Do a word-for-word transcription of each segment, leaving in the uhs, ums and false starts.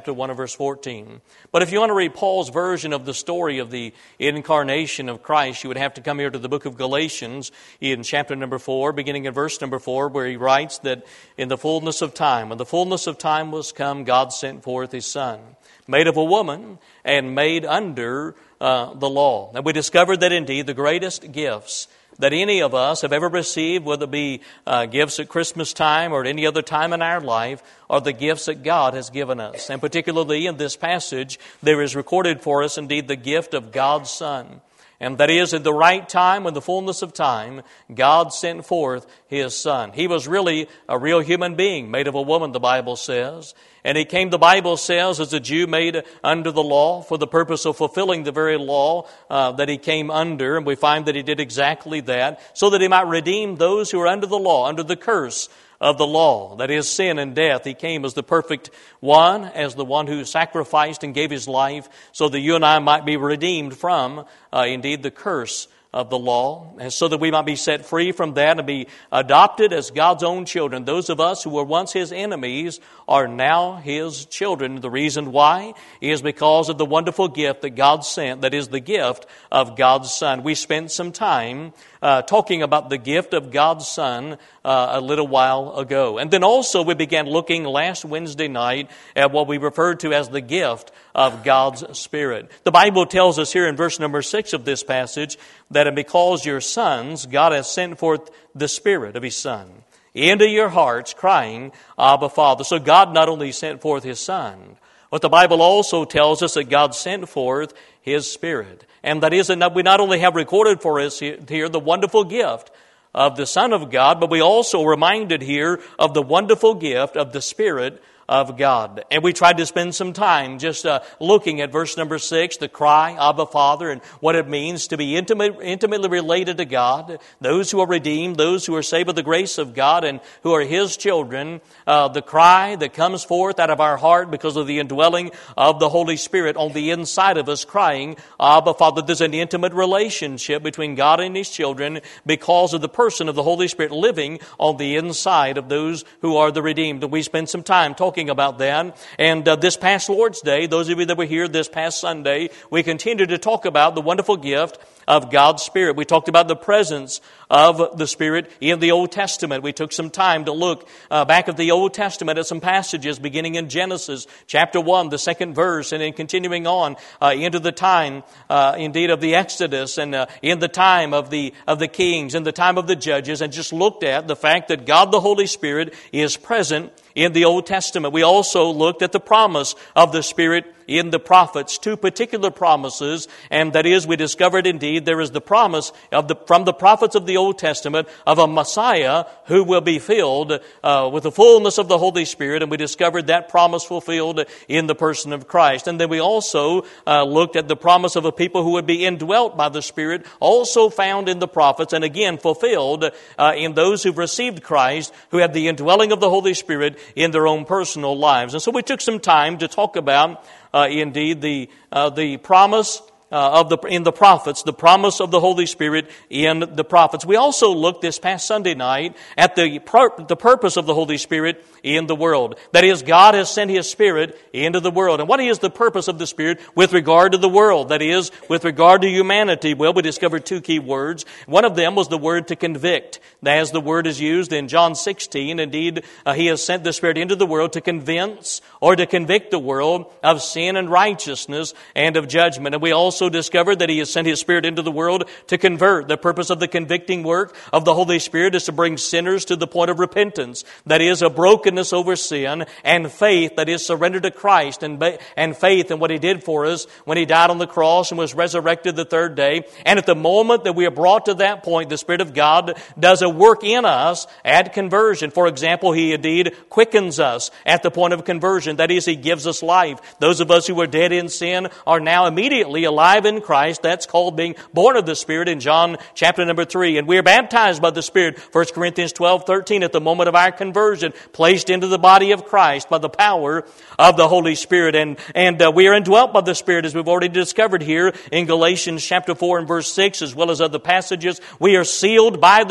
chapter one and verse fourteen. But if you want to read Paul's version of the story of the incarnation of Christ, you would have to come here to the book of Galatians in chapter number four, beginning in verse number four, where he writes that in the fullness of time, when the fullness of time was come, God sent forth His Son, made of a woman and made under uh, the law. And we discovered that indeed the greatest gifts that any of us have ever received, whether it be uh, gifts at Christmas time or at any other time in our life, are the gifts that God has given us. And particularly in this passage, there is recorded for us indeed the gift of God's Son. And that is, at the right time, in the fullness of time, God sent forth His Son. He was really a real human being, made of a woman, the Bible says. And He came, the Bible says, as a Jew made under the law for the purpose of fulfilling the very law uh, that He came under. And we find that He did exactly that, so that He might redeem those who are under the law, under the curse of the law, that is sin and death. He came as the perfect one, as the one who sacrificed and gave His life, so that you and I might be redeemed from, uh, indeed, the curse of the law, and so that we might be set free from that and be adopted as God's own children. Those of us who were once His enemies are now His children. The reason why is because of the wonderful gift that God sent, that is the gift of God's Son. We spent some time uh, talking about the gift of God's Son uh, a little while ago. And then also we began looking last Wednesday night at what we referred to as the gift of God's Spirit. The Bible tells us here in verse number six of this passage that because you're sons, God has sent forth the Spirit of His Son into your hearts, crying, Abba, Father. So God not only sent forth His Son, but the Bible also tells us that God sent forth His Spirit. And that is that we not only have recorded for us here the wonderful gift of the Son of God, but we also reminded here of the wonderful gift of the Spirit of God. And we tried to spend some time just uh, looking at verse number six, the cry, Abba, Father, and what it means to be intimate, intimately related to God. Those who are redeemed, those who are saved by the grace of God and who are His children, uh, the cry that comes forth out of our heart because of the indwelling of the Holy Spirit on the inside of us, crying, Abba, Father. There's an intimate relationship between God and His children because of the person of the Holy Spirit living on the inside of those who are the redeemed. And we spent some time talking about that. And uh, this past Lord's Day, those of you that were here this past Sunday, we continued to talk about the wonderful gift of God's Spirit. We talked about the presence of the Spirit in the Old Testament. We took some time to look uh, back at the Old Testament at some passages beginning in Genesis chapter one, the second verse, and then continuing on uh, into the time, uh, indeed, of the Exodus, and uh, in the time of the of the kings, in the time of the judges, and just looked at the fact that God the Holy Spirit is present in the Old Testament. We also looked at the promise of the Spirit in the prophets, two particular promises, and that is, we discovered indeed there is the promise of the from the prophets of the Old Testament of a Messiah who will be filled uh, with the fullness of the Holy Spirit, and we discovered that promise fulfilled in the person of Christ. And then we also uh, looked at the promise of a people who would be indwelt by the Spirit, also found in the prophets, and again fulfilled uh, in those who've received Christ, who have the indwelling of the Holy Spirit in their own personal lives. And so we took some time to talk about Uh, indeed, the uh, the promise uh, of the in the prophets, the promise of the Holy Spirit in the prophets. We also looked this past Sunday night at the pur- the purpose of the Holy Spirit in the world. That is, God has sent His Spirit into the world. And what is the purpose of the Spirit with regard to the world? That is, with regard to humanity? Well, we discovered two key words. One of them was the word to convict. As the word is used in John sixteen, indeed, uh, He has sent the Spirit into the world to convince or to convict the world of sin and righteousness and of judgment. And we also discovered that He has sent His Spirit into the world to convert. The purpose of the convicting work of the Holy Spirit is to bring sinners to the point of repentance. That is, a brokenness over sin, and faith, that is surrender to Christ, and and faith in what He did for us when He died on the cross and was resurrected the third day. And at the moment that we are brought to that point, the Spirit of God does a work in us at conversion. For example, He indeed quickens us at the point of conversion. That is, He gives us life. Those of us who were dead in sin are now immediately alive in Christ. That's called being born of the Spirit in John chapter number three. And we are baptized by the Spirit, First Corinthians twelve thirteen, at the moment of our conversion, placed into the body of Christ by the power of the Holy Spirit. And, and uh, we are indwelt by the Spirit, as we've already discovered here in Galatians chapter four and verse six, as well as other passages. We are sealed by the Spirit at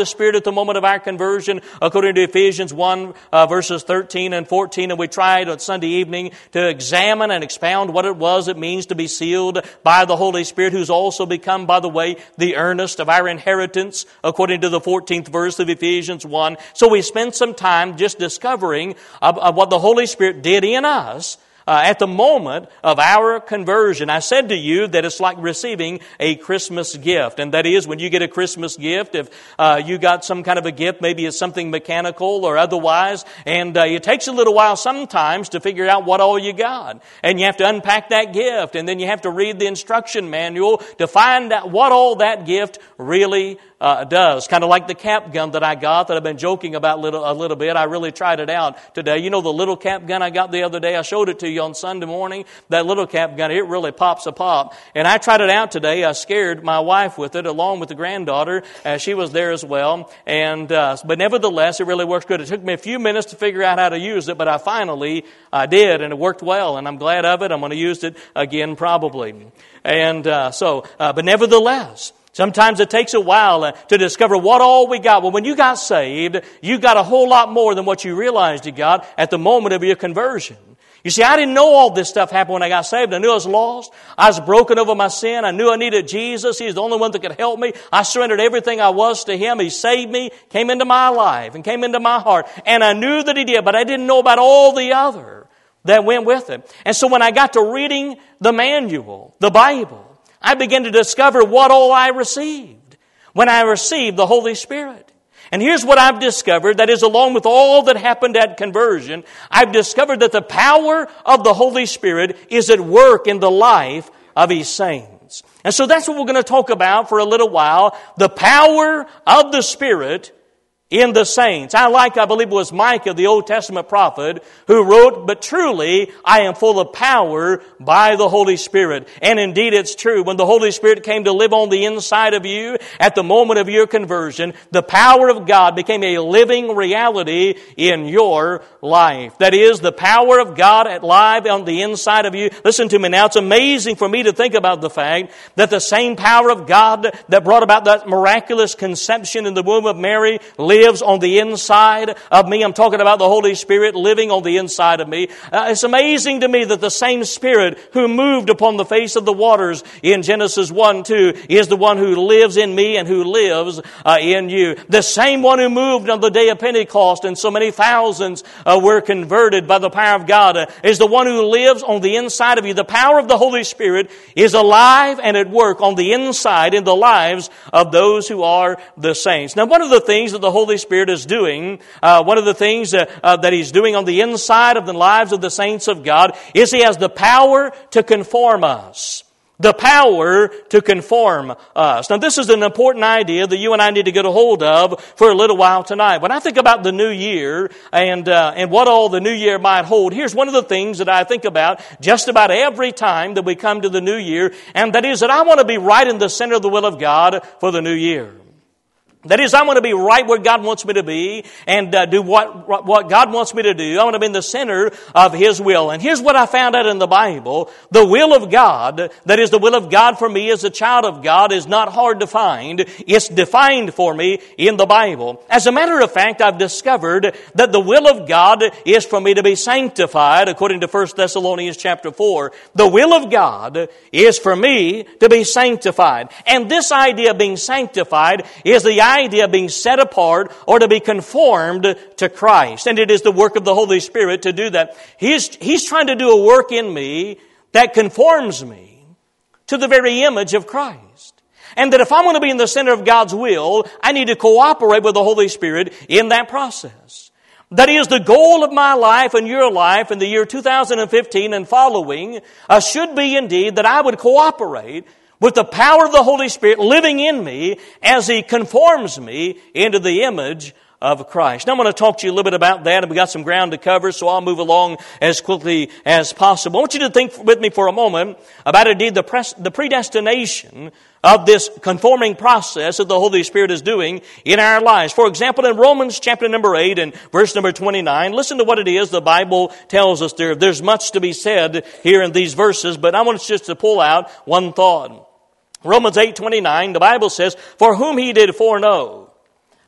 the moment of our conversion, according to Ephesians one, uh, verses thirteen and fourteen. And we tried on Sunday evening to examine and expound what it was it means to be sealed by the Holy Spirit, who's also become, by the way, the earnest of our inheritance, according to the fourteenth verse of Ephesians one. So we spent some time just discovering of, of what the Holy Spirit did in us Uh, at the moment of our conversion. I said to you that it's like receiving a Christmas gift. And that is, when you get a Christmas gift, if uh, you got some kind of a gift, maybe it's something mechanical or otherwise, and uh, it takes a little while sometimes to figure out what all you got. And you have to unpack that gift, and then you have to read the instruction manual to find out what all that gift really Uh, does. Kind of like the cap gun that I got that I've been joking about little, a little bit. I really tried it out today. You know the little cap gun I got the other day? I showed it to you on Sunday morning. That little cap gun, it really pops a pop. And I tried it out today. I scared my wife with it along with the granddaughter. Uh, she was there as well. And uh, But nevertheless, it really works good. It took me a few minutes to figure out how to use it, but I finally uh, did, and it worked well. And I'm glad of it. I'm going to use it again probably. And uh, so, uh, but nevertheless, sometimes it takes a while uh, to discover what all we got. Well, when you got saved, you got a whole lot more than what you realized you got at the moment of your conversion. You see, I didn't know all this stuff happened when I got saved. I knew I was lost. I was broken over my sin. I knew I needed Jesus. He's the only one that could help me. I surrendered everything I was to Him. He saved me, came into my life, and came into my heart. And I knew that He did, but I didn't know about all the other that went with it. And so when I got to reading the manual, the Bible, I began to discover what all I received when I received the Holy Spirit. And here's what I've discovered, that is, along with all that happened at conversion, I've discovered that the power of the Holy Spirit is at work in the life of His saints. And so that's what we're going to talk about for a little while, the power of the Spirit in the saints. I like, I believe it was Micah, the Old Testament prophet, who wrote, "But truly I am full of power by the Holy Spirit." And indeed it's true. When the Holy Spirit came to live on the inside of you at the moment of your conversion, the power of God became a living reality in your life. That is, the power of God at live on the inside of you. Listen to me now. It's amazing for me to think about the fact that the same power of God that brought about that miraculous conception in the womb of Mary lives on the inside of me. I'm talking about the Holy Spirit living on the inside of me. Uh, it's amazing to me that the same Spirit who moved upon the face of the waters in Genesis one two is the one who lives in me and who lives uh, in you. The same one who moved on the day of Pentecost and so many thousands uh, were converted by the power of God uh, is the one who lives on the inside of you. The power of the Holy Spirit is alive and at work on the inside in the lives of those who are the saints. Now, one of the things that the Holy Spirit is doing, uh, one of the things uh, uh, that He's doing on the inside of the lives of the saints of God is He has the power to conform us. The power to conform us. Now, this is an important idea that you and I need to get a hold of for a little while tonight. When I think about the new year and uh, and what all the new year might hold, here's one of the things that I think about just about every time that we come to the new year, and that is that I want to be right in the center of the will of God for the new year. That is, I want to be right where God wants me to be and uh, do what what God wants me to do. I want to be in the center of His will. And here's what I found out in the Bible. The will of God, that is the will of God for me as a child of God, is not hard to find. It's defined for me in the Bible. As a matter of fact, I've discovered that the will of God is for me to be sanctified, according to First Thessalonians chapter four. The will of God is for me to be sanctified. And this idea of being sanctified is the idea idea of being set apart or to be conformed to Christ. And it is the work of the Holy Spirit to do that. He's, he's trying to do a work in me that conforms me to the very image of Christ. And that if I'm going to be in the center of God's will, I need to cooperate with the Holy Spirit in that process. That is, the goal of my life and your life in the year two thousand fifteen and following uh, should be indeed that I would cooperate with the power of the Holy Spirit living in me as He conforms me into the image of Christ. Now I'm going to talk to you a little bit about that, and we got some ground to cover, so I'll move along as quickly as possible. I want you to think with me for a moment about indeed the, pres- the predestination of this conforming process that the Holy Spirit is doing in our lives. For example, in Romans chapter number eight and verse number twenty-nine, listen to what it is the Bible tells us there. There's much to be said here in these verses, but I want us just to pull out one thought. Romans eight twenty-nine, the Bible says, "For whom He did foreknow,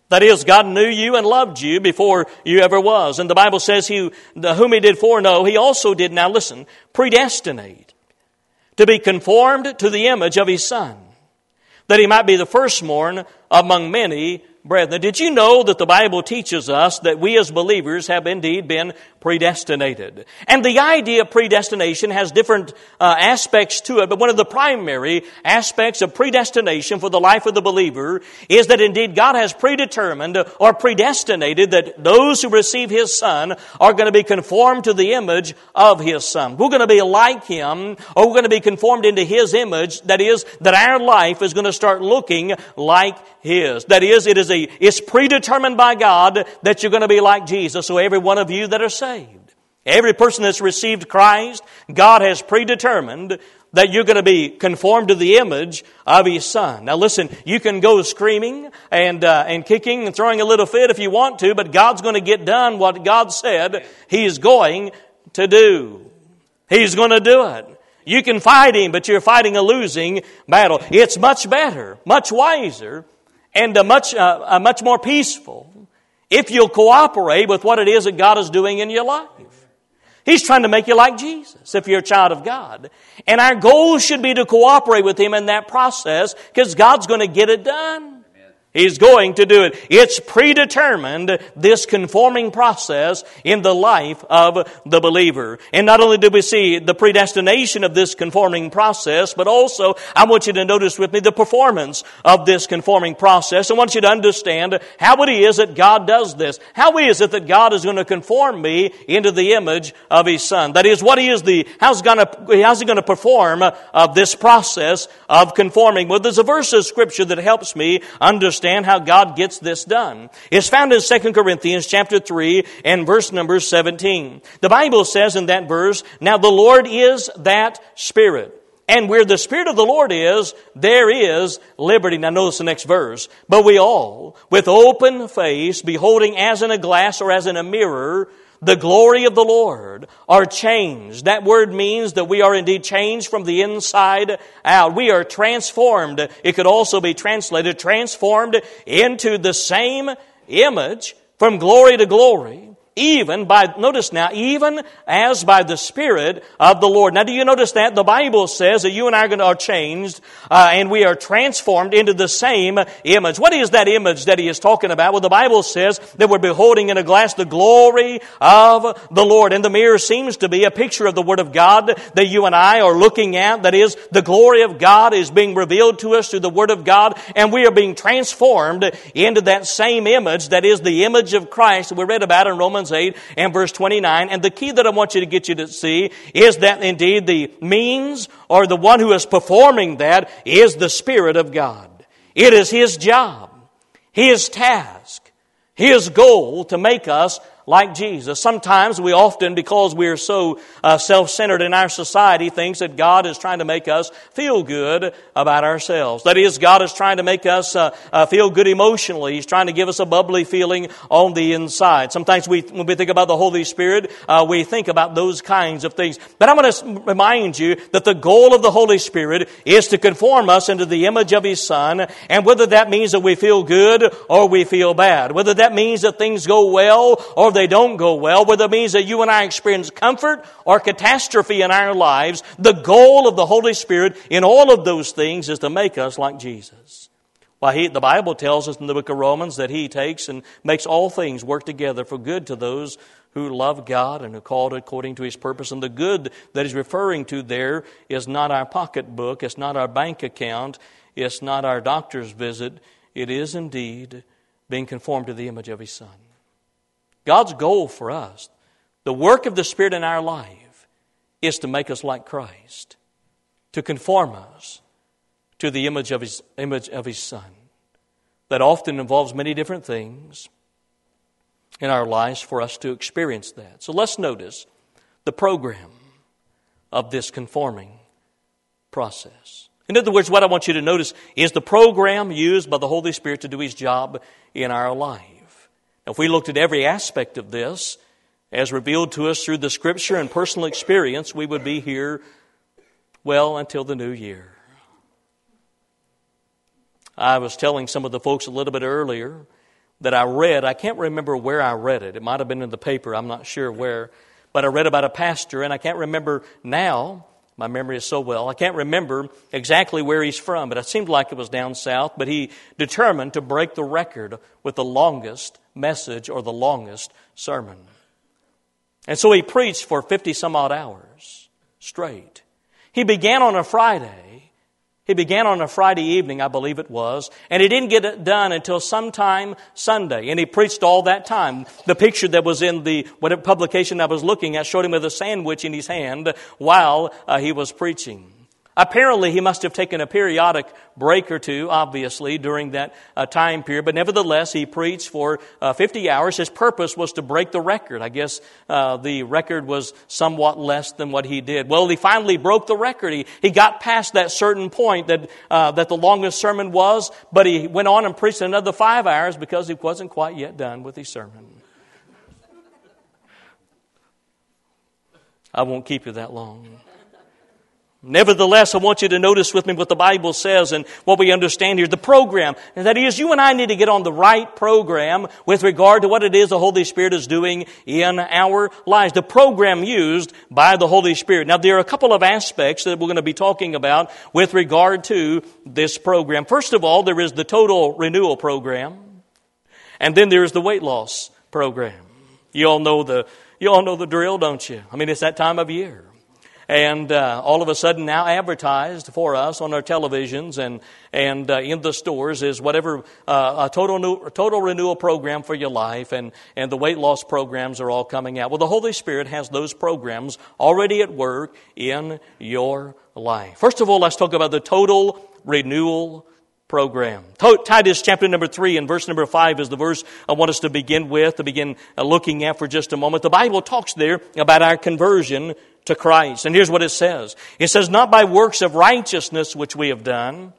That is, God knew you and loved you before you ever was. And the Bible says, He, whom He did foreknow, He also did, now listen, predestinate to be conformed to the image of His Son, that He might be the firstborn among many brethren. Did you know that the Bible teaches us that we as believers have indeed been predestinated? And the idea of predestination has different uh, aspects to it, but one of the primary aspects of predestination for the life of the believer is that indeed God has predetermined or predestinated that those who receive His Son are going to be conformed to the image of His Son. We're going to be like Him, or we're going to be conformed into His image. That is, that our life is going to start looking like His. That is, it is a it's predetermined by God that you're going to be like Jesus. So every one of you that are saved, every person that's received Christ, God has predetermined that you're going to be conformed to the image of His Son. Now listen, you can go screaming and uh, and kicking and throwing a little fit if you want to, but God's going to get done what God said He is going to do. He's going to do it. You can fight Him, but you're fighting a losing battle. It's much better, much wiser, and a much, uh, a much more peaceful if you'll cooperate with what it is that God is doing in your life. He's trying to make you like Jesus if you're a child of God. And our goal should be to cooperate with Him in that process because God's going to get it done. He's going to do it. It's predetermined, this conforming process in the life of the believer. And not only do we see the predestination of this conforming process, but also I want you to notice with me the performance of this conforming process. I want you to understand how it is that God does this. How is it that God is going to conform me into the image of His Son? That is, what He is the, how's, gonna, how's He going to perform of this process of conforming? Well, there's a verse of Scripture that helps me understand how God gets this done. It's found in Second Corinthians chapter three and verse number seventeen. The Bible says in that verse, "Now the Lord is that Spirit. And where the Spirit of the Lord is, there is liberty." Now notice the next verse. "But we all, with open face, beholding as in a glass or as in a mirror, the glory of the Lord, are changed." That word means that we are indeed changed from the inside out. We are transformed. It could also be translated, transformed into the same image from glory to glory. Even by, notice now, even as by the Spirit of the Lord. Now do you notice that? The Bible says that you and I are, going to, are changed uh, and we are transformed into the same image. What is that image that he is talking about? Well, the Bible says that we're beholding in a glass the glory of the Lord. And the mirror seems to be a picture of the Word of God that you and I are looking at. That is, the glory of God is being revealed to us through the Word of God, and we are being transformed into that same image, that is the image of Christ that we read about in Romans eight and verse twenty-nine. And the key that I want you to get you to see is that indeed the means or the one who is performing that is the Spirit of God. It is His job, His task, His goal to make us like Jesus. Sometimes we often, because we are so uh, self-centered in our society, thinks that God is trying to make us feel good about ourselves. That is, God is trying to make us uh, uh, feel good emotionally. He's trying to give us a bubbly feeling on the inside. Sometimes we, when we think about the Holy Spirit, uh, we think about those kinds of things. But I'm going to remind you that the goal of the Holy Spirit is to conform us into the image of His Son. And whether that means that we feel good or we feel bad, whether that means that things go well or they don't go well, whether it means that you and I experience comfort or catastrophe in our lives, the goal of the Holy Spirit in all of those things is to make us like Jesus. Well, he, the Bible tells us in the book of Romans that He takes and makes all things work together for good to those who love God and are called according to His purpose. And the good that He's referring to there is not our pocketbook, it's not our bank account, it's not our doctor's visit. It is indeed being conformed to the image of His Son. God's goal for us, the work of the Spirit in our life, is to make us like Christ, to conform us to the image of His image of His Son. That often involves many different things in our lives for us to experience that. So let's notice the program of this conforming process. In other words, what I want you to notice is the program used by the Holy Spirit to do His job in our life. If we looked at every aspect of this, as revealed to us through the Scripture and personal experience, we would be here, well, until the new year. I was telling some of the folks a little bit earlier that I read. I can't remember where I read it. It might have been in the paper. I'm not sure where. But I read about a pastor, and I can't remember now. My memory is so well. I can't remember exactly where he's from, but it seemed like it was down south. But he determined to break the record with the longest message or the longest sermon. And so he preached for fifty some odd hours straight. He began on a Friday. He began on a Friday evening, I believe it was, and he didn't get it done until sometime Sunday. And he preached all that time. The picture that was in the whatever publication I was looking at showed him with a sandwich in his hand while uh, he was preaching. Apparently, he must have taken a periodic break or two, obviously, during that uh, time period. But nevertheless, he preached for uh, fifty hours. His purpose was to break the record. I guess uh, the record was somewhat less than what he did. Well, he finally broke the record. He, he got past that certain point that, uh, that the longest sermon was, but he went on and preached another five hours because he wasn't quite yet done with his sermon. I won't keep you that long. Nevertheless, I want you to notice with me what the Bible says and what we understand here. The program, and that is you and I need to get on the right program with regard to what it is the Holy Spirit is doing in our lives. The program used by the Holy Spirit. Now, there are a couple of aspects that we're going to be talking about with regard to this program. First of all, there is the total renewal program, and then there is the weight loss program. You all know the you all know the drill, don't you? I mean, it's that time of year. And uh, all of a sudden now advertised for us on our televisions and and uh, in the stores is whatever uh, a total new, total renewal program for your life, and and the weight loss programs are all coming out. Well, the Holy Spirit has those programs already at work in your life. First of all, let's talk about the total renewal program. Titus chapter number three and verse number five is the verse I want us to begin with, to begin looking at for just a moment. The Bible talks there about our conversion to Christ. And here's what it says. It says, not by works of righteousness which we have done,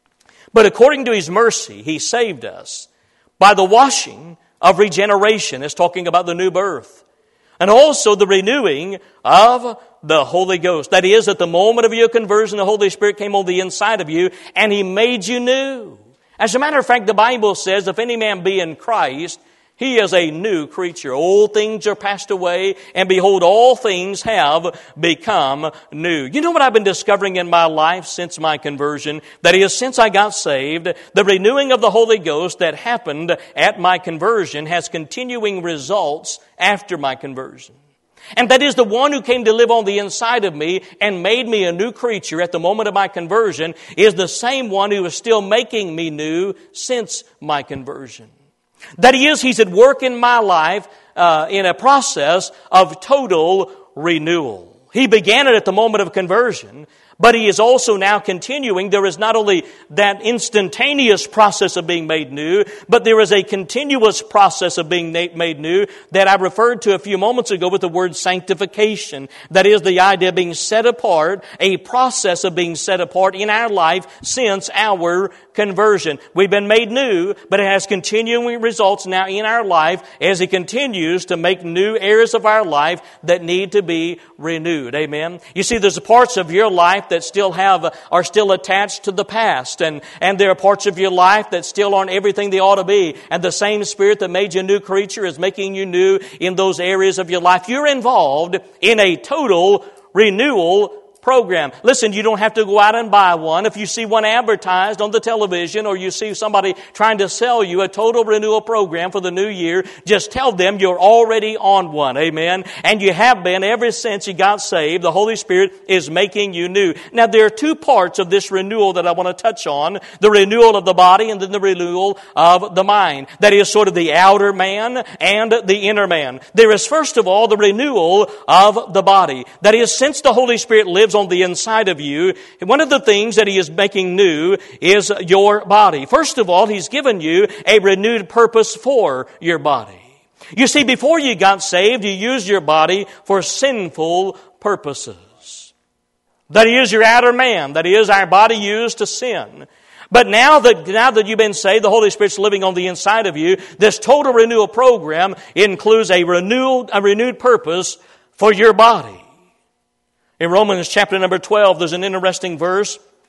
but according to His mercy, He saved us by the washing of regeneration. It's talking about the new birth. And also the renewing of the Holy Ghost. That is, at the moment of your conversion, the Holy Spirit came on the inside of you and He made you new. As a matter of fact, the Bible says, if any man be in Christ, he is a new creature. Old things are passed away, and behold, all things have become new. You know what I've been discovering in my life since my conversion? That is, since I got saved, the renewing of the Holy Ghost that happened at my conversion has continuing results after my conversion. And that is, the one who came to live on the inside of me and made me a new creature at the moment of my conversion is the same one who is still making me new since my conversion. That is, He's at work in my life uh, in a process of total renewal. He began it at the moment of conversion, but He is also now continuing. There is not only that instantaneous process of being made new, but there is a continuous process of being made new that I referred to a few moments ago with the word sanctification. That is the idea of being set apart, a process of being set apart in our life since our conversion. We've been made new, but it has continuing results now in our life as He continues to make new areas of our life that need to be renewed. Amen. You see, there's parts of your life that still have, are still attached to the past. And, and there are parts of your life that still aren't everything they ought to be. And the same Spirit that made you a new creature is making you new in those areas of your life. You're involved in a total renewal program. Listen, you don't have to go out and buy one. If you see one advertised on the television or you see somebody trying to sell you a total renewal program for the new year, just tell them you're already on one. Amen. And you have been ever since you got saved. The Holy Spirit is making you new. Now, there are two parts of this renewal that I want to touch on. The renewal of the body and then the renewal of the mind. That is sort of the outer man and the inner man. There is, first of all, the renewal of the body. That is, since the Holy Spirit lives on the inside of you, one of the things that He is making new is your body. First of all, He's given you a renewed purpose for your body. You see, before you got saved, you used your body for sinful purposes. That is your outer man. That is our body used to sin. But now that, now that you've been saved, the Holy Spirit's living on the inside of you, this total renewal program includes a renewed, a renewed purpose for your body. In Romans chapter number twelve, there's an interesting verse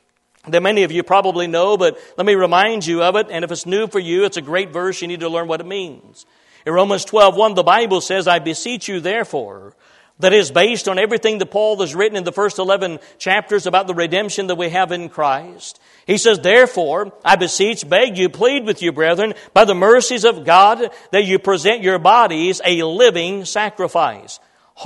that many of you probably know, but let me remind you of it. And if it's new for you, it's a great verse. You need to learn what it means. In Romans twelve one, the Bible says, I beseech you therefore, that is based on everything that Paul has written in the first eleven chapters about the redemption that we have in Christ. He says, therefore, I beseech, beg you, plead with you, brethren, by the mercies of God, that you present your bodies a living sacrifice,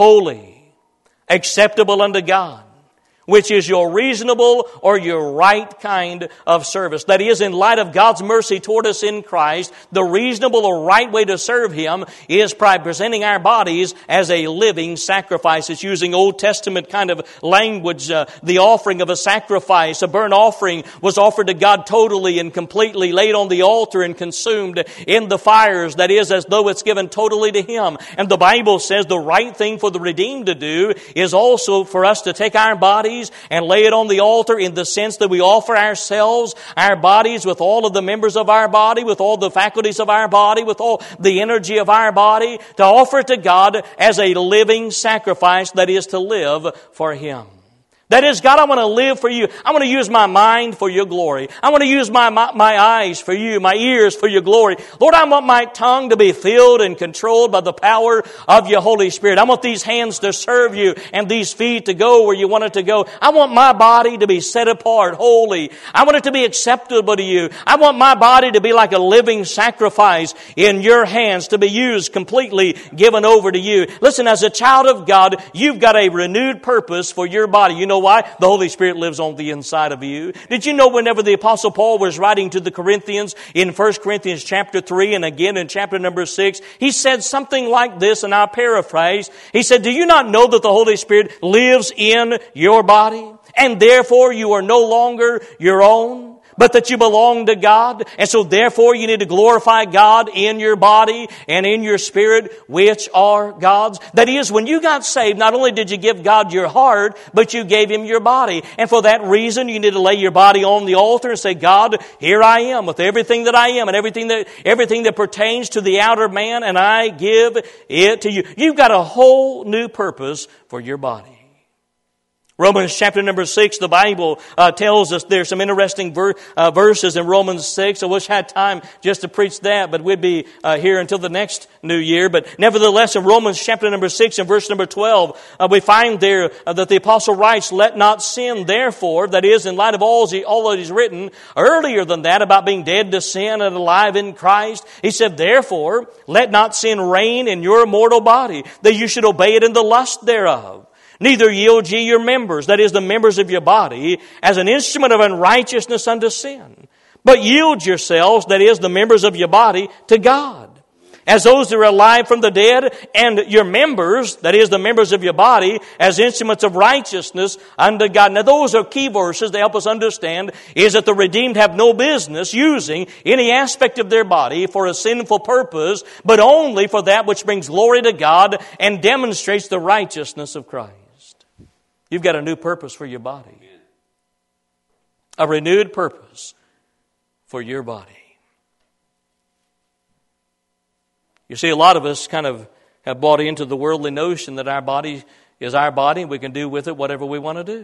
holy, acceptable unto God, which is your reasonable or your right kind of service. That is, in light of God's mercy toward us in Christ, the reasonable or right way to serve Him is by presenting our bodies as a living sacrifice. It's using Old Testament kind of language. Uh, the offering of a sacrifice, a burnt offering, was offered to God totally and completely, laid on the altar and consumed in the fires. That is, as though it's given totally to Him. And the Bible says the right thing for the redeemed to do is also for us to take our bodies and lay it on the altar, in the sense that we offer ourselves, our bodies, with all of the members of our body, with all the faculties of our body, with all the energy of our body, to offer it to God as a living sacrifice, that is to live for Him. That is, God, I want to live for you. I want to use my mind for your glory. I want to use my, my, my eyes for you, my ears for your glory. Lord, I want my tongue to be filled and controlled by the power of your Holy Spirit. I want these hands to serve you and these feet to go where you want it to go. I want my body to be set apart, holy. I want it to be acceptable to you. I want my body to be like a living sacrifice in your hands, to be used completely, given over to you. Listen, as a child of God, you've got a renewed purpose for your body. You know why? The Holy Spirit lives on the inside of you. Did you know whenever the Apostle Paul was writing to the Corinthians in First Corinthians chapter three and again in chapter number six, he said something like this, and I'll paraphrase. He said, do you not know that the Holy Spirit lives in your body, and therefore you are no longer your own, but that you belong to God? And so therefore you need to glorify God in your body and in your spirit, which are God's. That is, when you got saved, not only did you give God your heart, but you gave Him your body. And for that reason, you need to lay your body on the altar and say, God, here I am with everything that I am and everything that, everything that pertains to the outer man, and I give it to you. You've got a whole new purpose for your body. Romans chapter number six, the Bible uh, tells us there's some interesting ver- uh, verses in Romans six. I wish I had time just to preach that, but we'd be uh, here until the next new year. But nevertheless, in Romans chapter number six and verse number twelve, uh, we find there uh, that the apostle writes, let not sin therefore, that is, in light of all, he, all that he's written earlier than that about being dead to sin and alive in Christ. He said, therefore, let not sin reign in your mortal body, that you should obey it in the lust thereof. Neither yield ye your members, that is, the members of your body, as an instrument of unrighteousness unto sin. But yield yourselves, that is, the members of your body, to God, as those that are alive from the dead, and your members, that is, the members of your body, as instruments of righteousness unto God. Now those are key verses to help us understand is that the redeemed have no business using any aspect of their body for a sinful purpose, but only for that which brings glory to God and demonstrates the righteousness of Christ. You've got a new purpose for your body. A renewed purpose for your body. You see, a lot of us kind of have bought into the worldly notion that our body is our body and we can do with it whatever we want to do.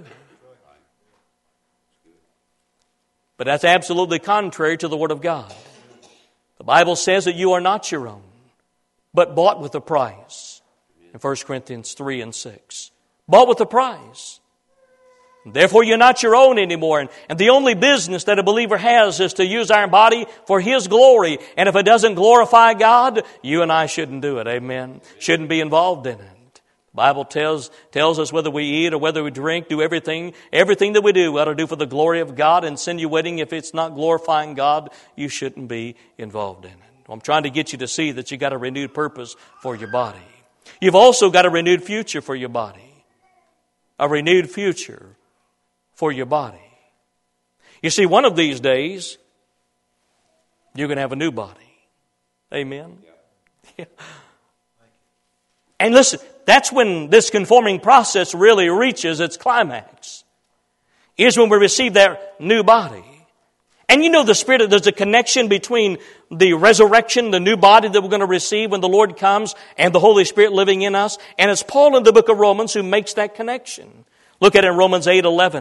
But that's absolutely contrary to the Word of God. The Bible says that you are not your own, but bought with a price. In First Corinthians three and six. Bought with a price. Therefore, you're not your own anymore. And, and the only business that a believer has is to use our body for His glory. And if it doesn't glorify God, you and I shouldn't do it. Amen. Shouldn't be involved in it. The Bible tells, tells us whether we eat or whether we drink, do everything, everything that we do, we ought to do for the glory of God. Insinuating if it's not glorifying God, you shouldn't be involved in it. I'm trying to get you to see that you got a renewed purpose for your body. You've also got a renewed future for your body. A renewed future for your body. You see, one of these days, you're going to have a new body. Amen? Yeah. And listen, that's when this conforming process really reaches its climax. Is when we receive that new body. And you know the Spirit, there's a connection between the resurrection, the new body that we're going to receive when the Lord comes, and the Holy Spirit living in us. And it's Paul in the book of Romans who makes that connection. Look at it in Romans eight eleven.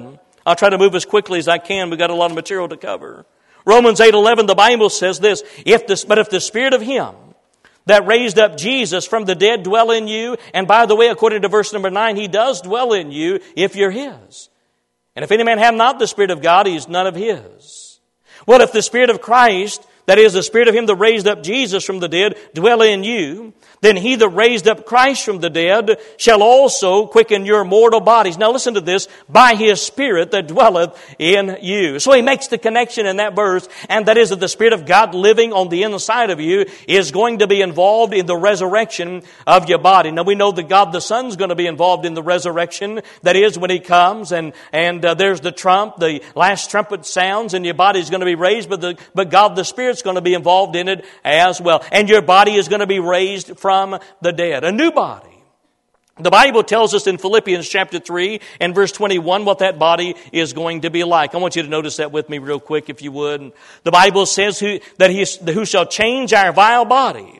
I'll try to move as quickly as I can. We've got a lot of material to cover. Romans eight eleven, the Bible says this, if this, but if the Spirit of Him that raised up Jesus from the dead dwell in you, and by the way, according to verse number nine, He does dwell in you if you're His. And if any man have not the Spirit of God, he is none of His. Well, if the Spirit of Christ, that is, the Spirit of Him that raised up Jesus from the dead, dwell in you, then He that raised up Christ from the dead shall also quicken your mortal bodies. Now listen to this, by His Spirit that dwelleth in you. So He makes the connection in that verse, and that is that the Spirit of God living on the inside of you is going to be involved in the resurrection of your body. Now we know that God the Son is going to be involved in the resurrection. That is, when He comes and, and uh, there's the trump, the last trumpet sounds, and your body is going to be raised, but, the, but God the Spirit is going to be involved in it as well. And your body is going to be raised from the dead. A new body. The Bible tells us in Philippians chapter three and verse twenty-one what that body is going to be like. I want you to notice that with me real quick if you would. The Bible says who, that he is, who shall change our vile body,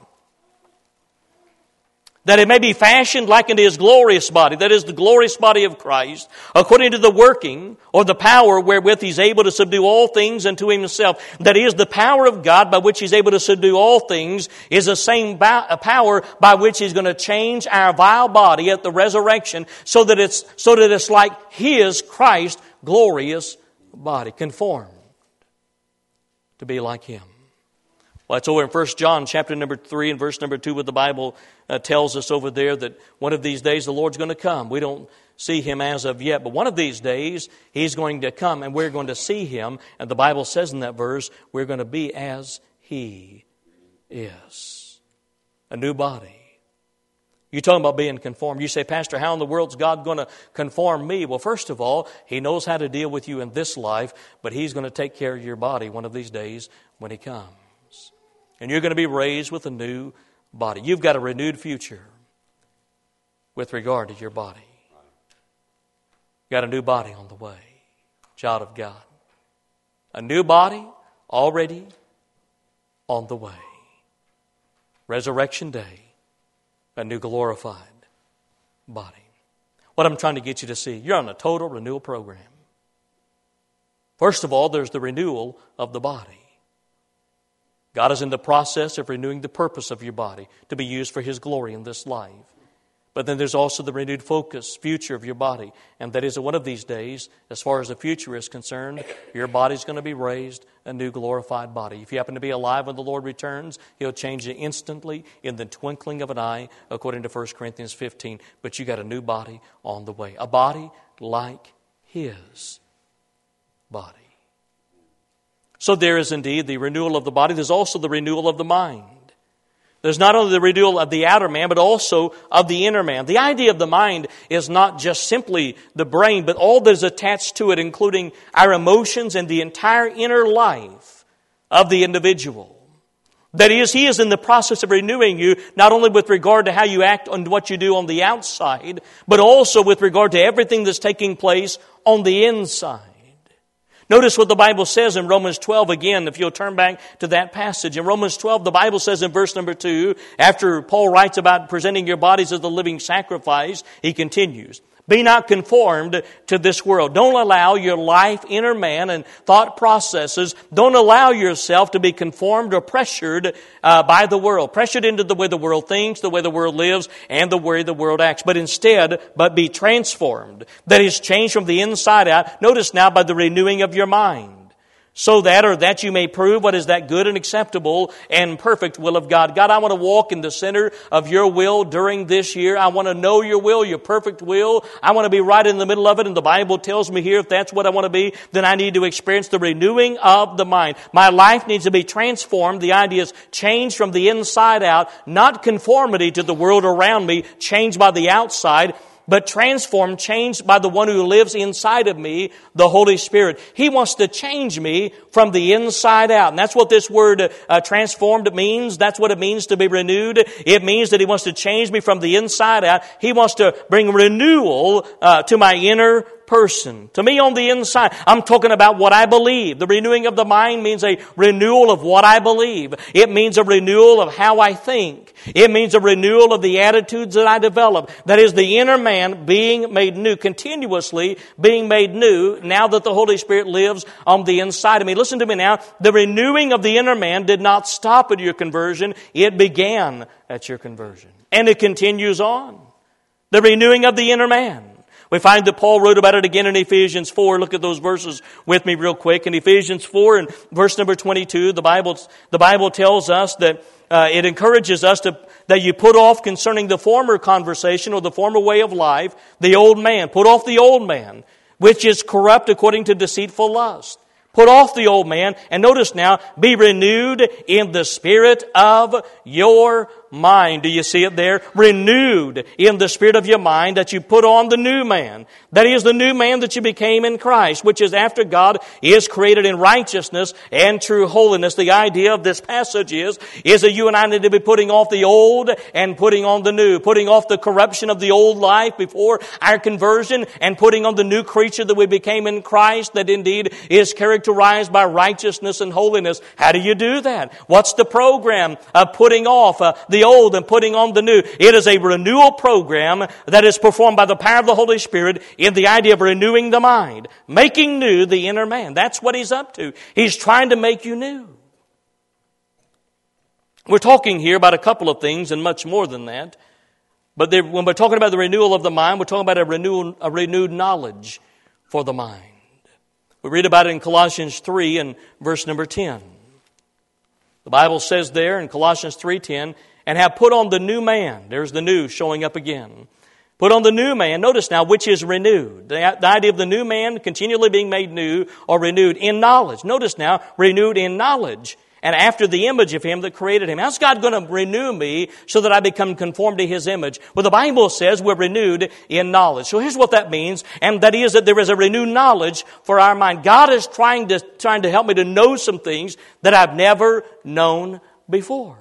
that it may be fashioned like unto His glorious body, that is the glorious body of Christ, according to the working or the power wherewith He's able to subdue all things unto Himself. That is, the power of God by which He's able to subdue all things is the same power by which He's going to change our vile body at the resurrection so that it's, so that it's like His, Christ, glorious body, conformed to be like Him. Well, it's over in First John chapter number three and verse number two where the Bible uh, tells us over there that one of these days the Lord's going to come. We don't see Him as of yet, but one of these days He's going to come and we're going to see Him. And the Bible says in that verse, we're going to be as He is. A new body. You're talking about being conformed. You say, Pastor, how in the world is God going to conform me? Well, first of all, He knows how to deal with you in this life, but He's going to take care of your body one of these days when He comes. And you're going to be raised with a new body. You've got a renewed future with regard to your body. You've got a new body on the way, child of God. A new body already on the way. Resurrection day, a new glorified body. What I'm trying to get you to see, you're on a total renewal program. First of all, there's the renewal of the body. God is in the process of renewing the purpose of your body to be used for His glory in this life. But then there's also the renewed focus, future of your body. And that is that one of these days, as far as the future is concerned, your body's going to be raised a new glorified body. If you happen to be alive when the Lord returns, He'll change it instantly in the twinkling of an eye, according to First Corinthians fifteen. But you got a new body on the way. A body like His body. So there is indeed the renewal of the body. There's also the renewal of the mind. There's not only the renewal of the outer man, but also of the inner man. The idea of the mind is not just simply the brain, but all that is attached to it, including our emotions and the entire inner life of the individual. That is, He is in the process of renewing you, not only with regard to how you act and what you do on the outside, but also with regard to everything that's taking place on the inside. Notice what the Bible says in Romans twelve again, if you'll turn back to that passage. In Romans twelve, the Bible says in verse number two, after Paul writes about presenting your bodies as a living sacrifice, he continues, be not conformed to this world. Don't allow your life, inner man, and thought processes, don't allow yourself to be conformed or pressured uh, by the world. Pressured into the way the world thinks, the way the world lives, and the way the world acts. But instead, but be transformed. That is, changed from the inside out. Notice now, by the renewing of your mind. So that or that you may prove what is that good and acceptable and perfect will of God. God, I want to walk in the center of your will during this year. I want to know your will, your perfect will. I want to be right in the middle of it. And the Bible tells me here, if that's what I want to be, then I need to experience the renewing of the mind. My life needs to be transformed. The idea is changed from the inside out, not conformity to the world around me, changed by the outside, but transformed, changed by the one who lives inside of me, the Holy Spirit. He wants to change me from the inside out. And that's what this word uh, transformed means. That's what it means to be renewed. It means that He wants to change me from the inside out. He wants to bring renewal uh, to my inner person. To me, on the inside, I'm talking about what I believe. The renewing of the mind means a renewal of what I believe. It means a renewal of how I think. It means a renewal of the attitudes that I develop. That is the inner man being made new, continuously being made new now that the Holy Spirit lives on the inside of me. Listen to me now. The renewing of the inner man did not stop at your conversion. It began at your conversion. And it continues on. The renewing of the inner man. We find that Paul wrote about it again in Ephesians four. Look at those verses with me real quick. In Ephesians four and verse number twenty-two, the Bible, the Bible tells us that uh, it encourages us to that you put off concerning the former conversation or the former way of life, the old man. Put off the old man, which is corrupt according to deceitful lust. Put off the old man, and notice now, be renewed in the spirit of your mind. Do you see it there? Renewed in the spirit of your mind, that you put on the new man. That is the new man that you became in Christ, which is after God is created in righteousness and true holiness. The idea of this passage is, is that you and I need to be putting off the old and putting on the new. Putting off the corruption of the old life before our conversion and putting on the new creature that we became in Christ, that indeed is characterized by righteousness and holiness. How do you do that? What's the program of putting off uh, the old and putting on the new? It is a renewal program that is performed by the power of the Holy Spirit in the idea of renewing the mind, making new the inner man. That's what He's up to. He's trying to make you new. We're talking here about a couple of things and much more than that. But when we're talking about the renewal of the mind, we're talking about a renewal, a renewed knowledge for the mind. We read about it in Colossians three and verse number ten. The Bible says there in Colossians three ten, and have put on the new man. There's the new showing up again. Put on the new man, notice now, which is renewed. The, the idea of the new man continually being made new or renewed in knowledge. Notice now, renewed in knowledge and after the image of Him that created him. How's God going to renew me so that I become conformed to His image? Well, the Bible says we're renewed in knowledge. So here's what that means, and that is that there is a renewed knowledge for our mind. God is trying to, trying to help me to know some things that I've never known before.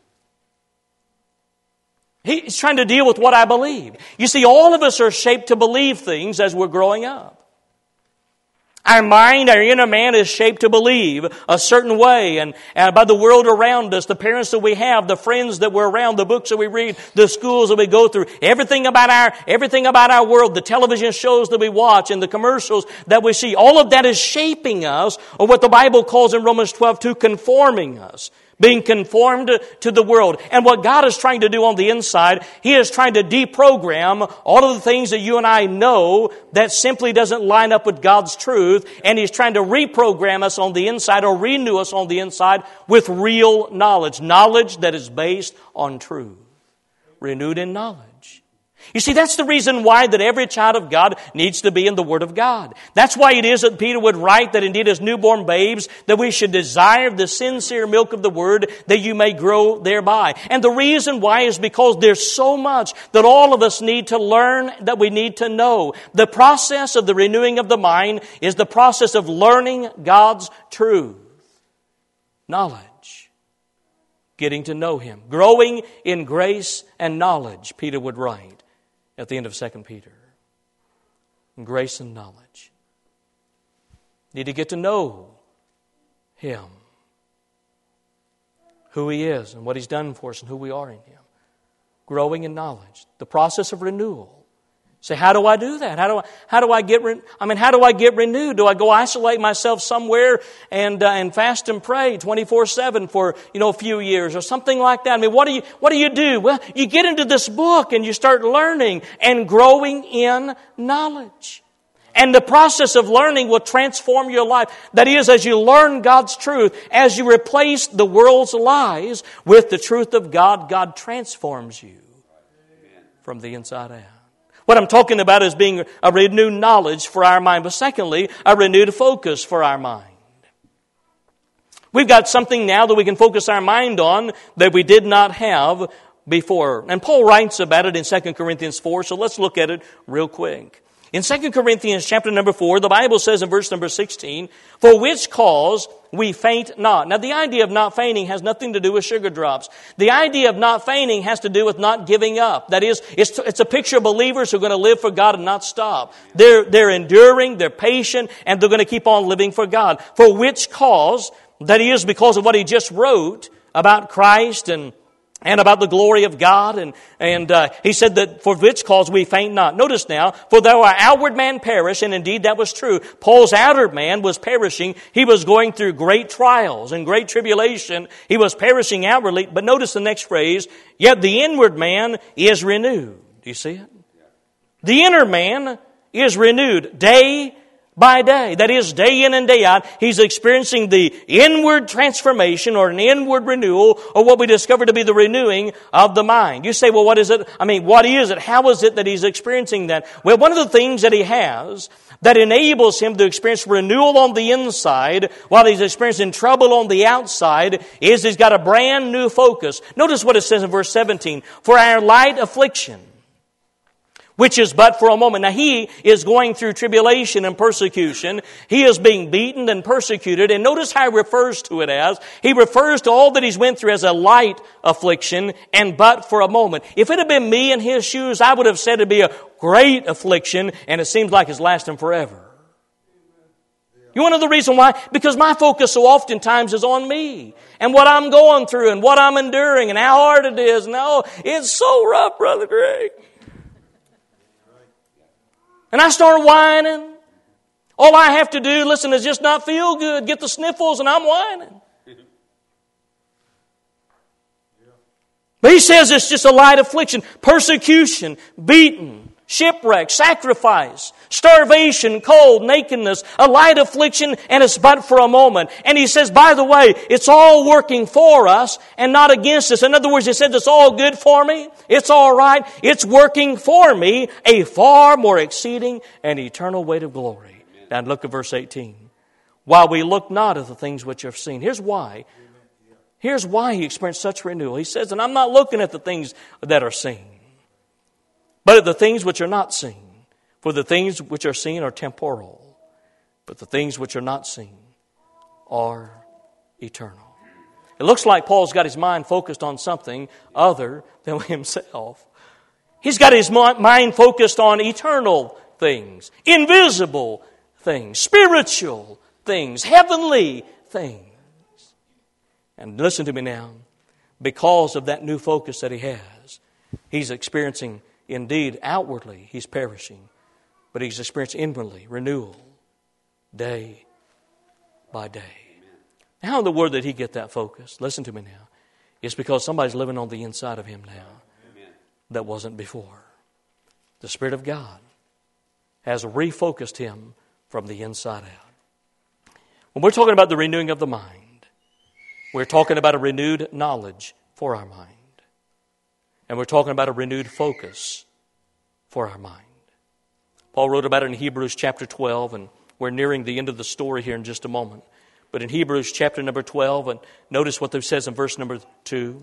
He's trying to deal with what I believe. You see, all of us are shaped to believe things as we're growing up. Our mind, our inner man is shaped to believe a certain way, and, and by the world around us, the parents that we have, the friends that we're around, the books that we read, the schools that we go through, everything about our, everything about our world, the television shows that we watch and the commercials that we see, all of that is shaping us, or what the Bible calls in Romans twelve two, conforming us. Being conformed to the world. And what God is trying to do on the inside, He is trying to deprogram all of the things that you and I know that simply doesn't line up with God's truth. And He's trying to reprogram us on the inside or renew us on the inside with real knowledge. Knowledge that is based on truth. Renewed in knowledge. You see, that's the reason why that every child of God needs to be in the Word of God. That's why it is that Peter would write that indeed as newborn babes, that we should desire the sincere milk of the Word, that you may grow thereby. And the reason why is because there's so much that all of us need to learn, that we need to know. The process of the renewing of the mind is the process of learning God's truth. Knowledge. Getting to know Him. Growing in grace and knowledge, Peter would write at the end of Second Peter. Grace and knowledge. Need to get to know Him. Who He is and what He's done for us and who we are in Him. Growing in knowledge. The process of renewal. Say, how do I do that? How do I, how do I get, re- I mean, how do I get renewed? Do I go isolate myself somewhere and, uh, and fast and pray twenty-four seven for, you know, a few years or something like that? I mean, what do you, what do you do? Well, you get into this book and you start learning and growing in knowledge. And the process of learning will transform your life. That is, as you learn God's truth, as you replace the world's lies with the truth of God, God transforms you from the inside out. What I'm talking about is being a renewed knowledge for our mind, but secondly, a renewed focus for our mind. We've got something now that we can focus our mind on that we did not have before. And Paul writes about it in Second Corinthians four, so let's look at it real quick. In Second Corinthians chapter number four, the Bible says in verse number sixteen, for which cause we faint not. Now, the idea of not fainting has nothing to do with sugar drops. The idea of not fainting has to do with not giving up. That is, it's, it's a picture of believers who are going to live for God and not stop. They're, they're enduring, they're patient, and they're going to keep on living for God. For which cause, that is because of what he just wrote about Christ and And about the glory of God. And, and uh, he said that for which cause we faint not. Notice now, for though our outward man perish, and indeed that was true. Paul's outer man was perishing. He was going through great trials and great tribulation. He was perishing outwardly. But notice the next phrase, yet the inward man is renewed. Do you see it? The inner man is renewed day by day. That is, day in and day out, he's experiencing the inward transformation or an inward renewal, or what we discover to be the renewing of the mind. You say, well, what is it? I mean, what is it? How is it that he's experiencing that? Well, one of the things that he has that enables him to experience renewal on the inside while he's experiencing trouble on the outside is he's got a brand new focus. Notice what it says in verse seventeen. For our light affliction, which is but for a moment. Now, he is going through tribulation and persecution. He is being beaten and persecuted. And notice how he refers to it as. He refers to all that he's went through as a light affliction and but for a moment. If it had been me in his shoes, I would have said it'd be a great affliction, and it seems like it's lasting forever. You want to know the reason why? Because my focus so oftentimes is on me and what I'm going through and what I'm enduring and how hard it is. No, it's so rough, Brother Greg. And I start whining. All I have to do, listen, is just not feel good, get the sniffles, and I'm whining. But he says it's just a light affliction, persecution, beaten, shipwreck, sacrifice, starvation, cold, nakedness, a light affliction, and it's but for a moment. And he says, by the way, it's all working for us and not against us. In other words, he says it's all good for me. It's all right. It's working for me, a far more exceeding and eternal weight of glory. Now look at verse eighteen. While we look not at the things which are seen. Here's why. Here's why he experienced such renewal. He says, and I'm not looking at the things that are seen, but at the things which are not seen. For the things which are seen are temporal, but the things which are not seen are eternal. It looks like Paul's got his mind focused on something other than himself. He's got his mind focused on eternal things, invisible things, spiritual things, heavenly things. And listen to me now. Because of that new focus that he has, he's experiencing, indeed, outwardly, he's perishing. But he's experiencing inwardly renewal day by day. How in the world did he get that focus? Listen to me now. It's because somebody's living on the inside of him now that wasn't before. The Spirit of God has refocused him from the inside out. When we're talking about the renewing of the mind, we're talking about a renewed knowledge for our mind. And we're talking about a renewed focus for our mind. Paul wrote about it in Hebrews chapter twelve, and we're nearing the end of the story here in just a moment. But in Hebrews chapter number twelve, and notice what it says in verse number two.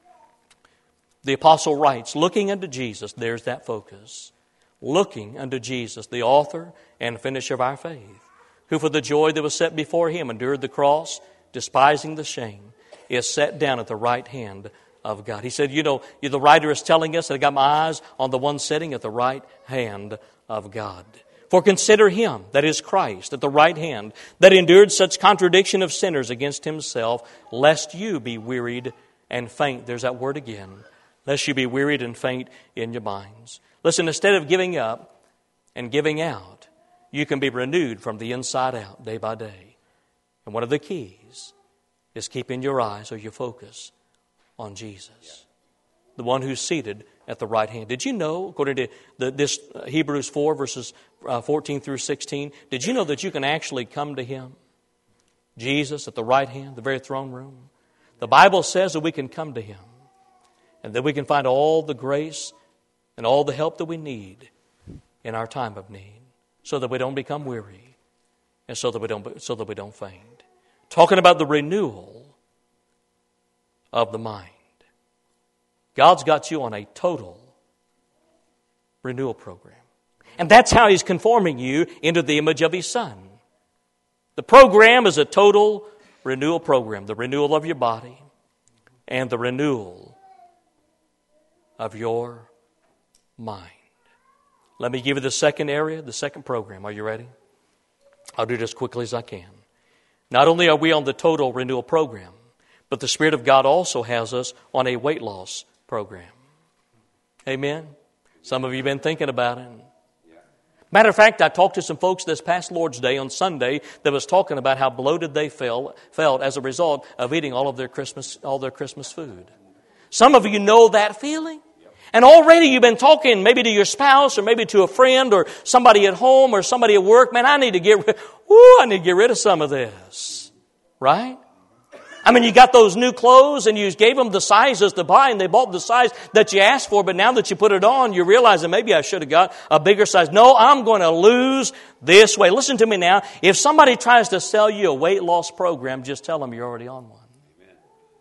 The apostle writes, looking unto Jesus, there's that focus. Looking unto Jesus, the author and finisher of our faith, who for the joy that was set before him endured the cross, despising the shame, is set down at the right hand of God. He said, you know, the writer is telling us that I got my eyes on the one sitting at the right hand of God. For consider him, that is Christ, at the right hand, that endured such contradiction of sinners against himself, lest you be wearied and faint. There's that word again. Lest you be wearied and faint in your minds. Listen, instead of giving up and giving out, you can be renewed from the inside out day by day. And one of the keys is keeping your eyes or your focus on Jesus, the one who's seated at the right hand. Did you know, according to the, this uh, Hebrews four, verses uh, fourteen through sixteen, did you know that you can actually come to him, Jesus, at the right hand, the very throne room? The Bible says that we can come to him and that we can find all the grace and all the help that we need in our time of need, so that we don't become weary and so that we don't, so that we don't faint. Talking about the renewal of the mind. God's got you on a total renewal program. And that's how he's conforming you into the image of his Son. The program is a total renewal program, the renewal of your body and the renewal of your mind. Let me give you the second area, the second program. Are you ready? I'll do it as quickly as I can. Not only are we on the total renewal program, but the Spirit of God also has us on a weight loss program. Amen? Some of you have been thinking about it. Matter of fact, I talked to some folks this past Lord's Day on Sunday that was talking about how bloated they felt, felt as a result of eating all of their Christmas, all their Christmas food. Some of you know that feeling. And already you've been talking maybe to your spouse or maybe to a friend or somebody at home or somebody at work. Man, I need to get rid, whoo, I need to get rid of some of this. Right? I mean, you got those new clothes and you gave them the sizes to buy and they bought the size that you asked for, but now that you put it on, you realize that maybe I should have got a bigger size. No, I'm going to lose this weight. Listen to me now. If somebody tries to sell you a weight loss program, just tell them you're already on one. Amen.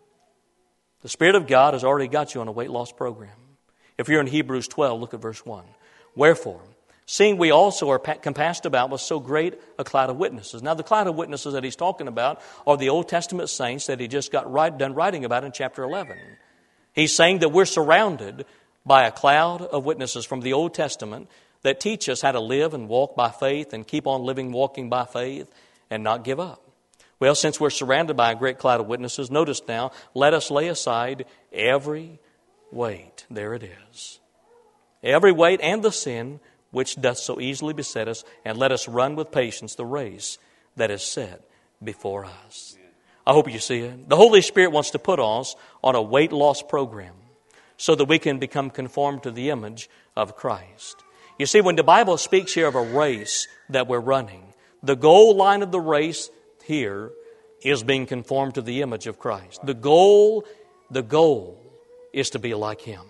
The Spirit of God has already got you on a weight loss program. If you're in Hebrews twelve, look at verse one. Wherefore, seeing we also are compassed about with so great a cloud of witnesses. Now, the cloud of witnesses that he's talking about are the Old Testament saints that he just got right, done writing about in chapter eleven. He's saying that we're surrounded by a cloud of witnesses from the Old Testament that teach us how to live and walk by faith and keep on living, walking by faith and not give up. Well, since we're surrounded by a great cloud of witnesses, notice now, let us lay aside every weight. There it is. Every weight and the sin which doth so easily beset us, and let us run with patience the race that is set before us. I hope you see it. The Holy Spirit wants to put us on a weight loss program so that we can become conformed to the image of Christ. You see, when the Bible speaks here of a race that we're running, the goal line of the race here is being conformed to the image of Christ. The goal, the goal is to be like Him.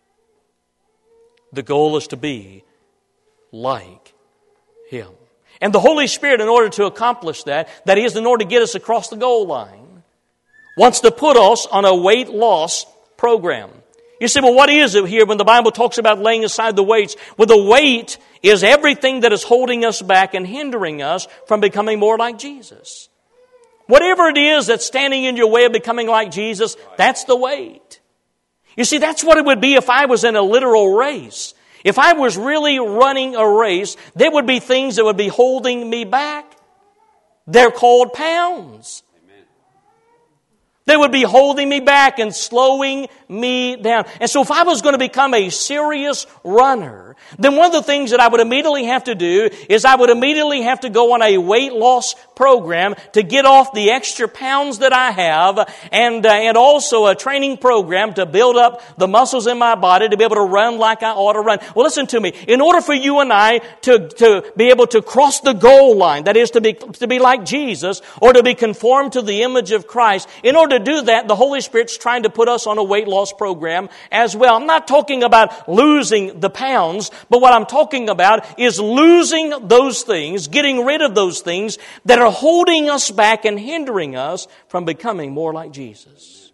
The goal is to be like Him. And the Holy Spirit, in order to accomplish that, that is, in order to get us across the goal line, wants to put us on a weight loss program. You say, well, what is it here when the Bible talks about laying aside the weights? Well, the weight is everything that is holding us back and hindering us from becoming more like Jesus. Whatever it is that's standing in your way of becoming like Jesus, that's the weight. You see, that's what it would be if I was in a literal race. If I was really running a race, there would be things that would be holding me back. They're called pounds. Amen. They would be holding me back and slowing me down. And so if I was going to become a serious runner, then one of the things that I would immediately have to do is I would immediately have to go on a weight loss program to get off the extra pounds that I have, and uh, and also a training program to build up the muscles in my body to be able to run like I ought to run. Well, listen to me. In order for you and I to, to be able to cross the goal line, that is to be, to be like Jesus or to be conformed to the image of Christ, in order to do that, the Holy Spirit's trying to put us on a weight loss program as well. I'm not talking about losing the pounds, but what I'm talking about is losing those things, getting rid of those things that are holding us back and hindering us from becoming more like Jesus.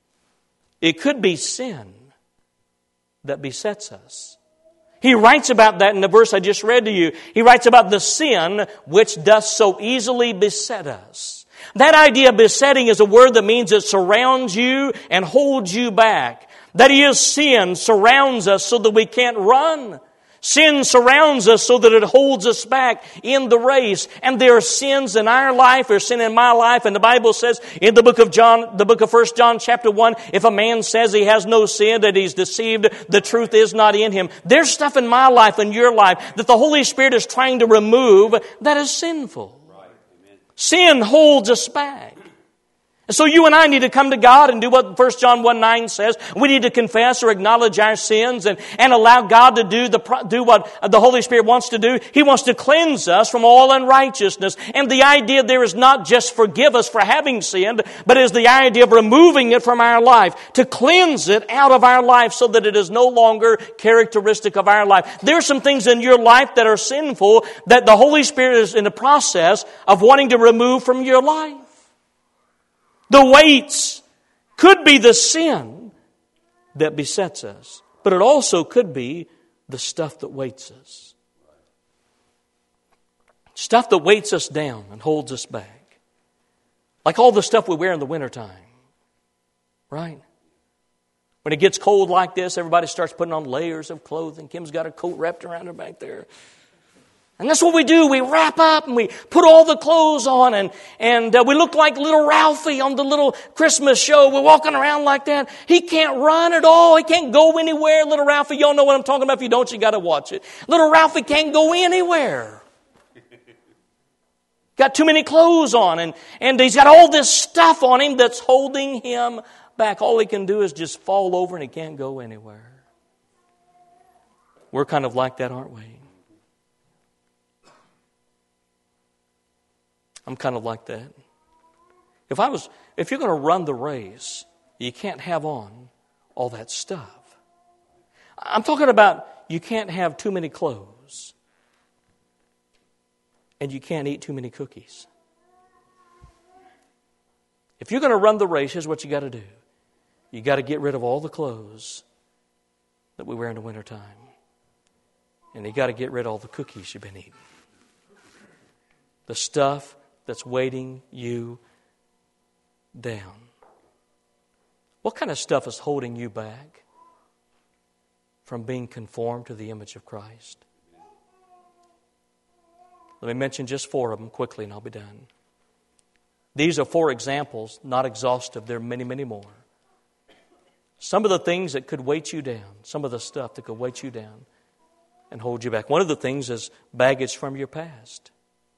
It could be sin that besets us. He writes about that in the verse I just read to you. He writes about the sin which doth so easily beset us. That idea of besetting is a word that means it surrounds you and holds you back. That is, sin surrounds us so that we can't run. Sin surrounds us so that it holds us back in the race. And there are sins in our life, or sin in my life. And the Bible says in the book of John, the book of First John chapter one, if a man says he has no sin, that he's deceived, the truth is not in him. There's stuff in my life and your life that the Holy Spirit is trying to remove that is sinful. Right. Amen. Sin holds us back. And so you and I need to come to God and do what First John one nine says. We need to confess or acknowledge our sins and, and allow God to do the do what the Holy Spirit wants to do. He wants to cleanse us from all unrighteousness. And the idea there is not just forgive us for having sinned, but is the idea of removing it from our life, to cleanse it out of our life so that it is no longer characteristic of our life. There are some things in your life that are sinful that the Holy Spirit is in the process of wanting to remove from your life. The weights could be the sin that besets us, but it also could be the stuff that weights us. Stuff that weights us down and holds us back. Like all the stuff we wear in the wintertime. Right? When it gets cold like this, everybody starts putting on layers of clothing. Kim's got a coat wrapped around her back there. And that's what we do. We wrap up and we put all the clothes on, and, and uh, we look like little Ralphie on the little Christmas show. We're walking around like that. He can't run at all. He can't go anywhere. Little Ralphie, y'all know what I'm talking about. If you don't, you got to watch it. Little Ralphie can't go anywhere. Got too many clothes on, and, and he's got all this stuff on him that's holding him back. All he can do is just fall over, and he can't go anywhere. We're kind of like that, aren't we? I'm kind of like that. If I was, if you're going to run the race, you can't have on all that stuff. I'm talking about you can't have too many clothes, and you can't eat too many cookies. If you're going to run the race, here's what you got to do. You got to get rid of all the clothes that we wear in the wintertime. And you got to get rid of all the cookies you've been eating. The stuff that's weighting you down. What kind of stuff is holding you back from being conformed to the image of Christ? Let me mention just four of them quickly and I'll be done. These are four examples, not exhaustive. There are many, many more. Some of the things that could weight you down, some of the stuff that could weight you down and hold you back. One of the things is baggage from your past.